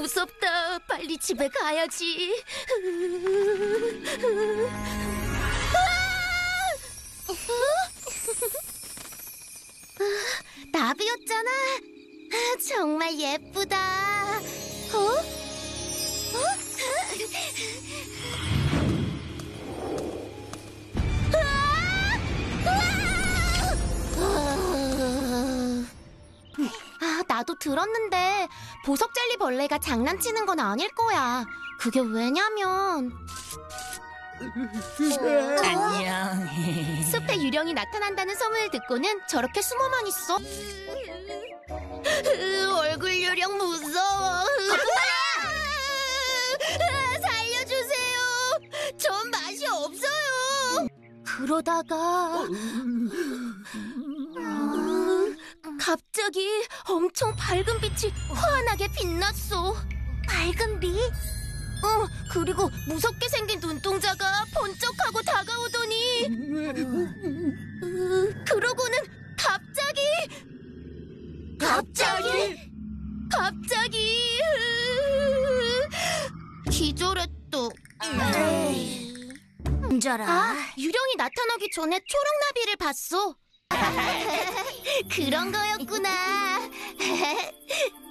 무섭다. 빨리 집에 가야지. 나비였잖아. 정말 예쁘다. 어? 나도 들었는데 보석 젤리 벌레가 장난치는 건 아닐 거야. 그게 왜냐면 안녕. 숲에 유령이 나타난다는 소문을 듣고는 저렇게 숨어만 있어. 얼굴 유령 무서워. 살려주세요. 전 맛이 없어요. 그러다가 갑자기 엄청 밝은 빛이 환하게 빛났어. 밝은 빛? 그리고 무섭게 생긴 눈동자가 번쩍하고 다가오더니 그러고는 갑자기 기절했어. 유령이 나타나기 전에 초록나비를 봤어. 그런 거였구나.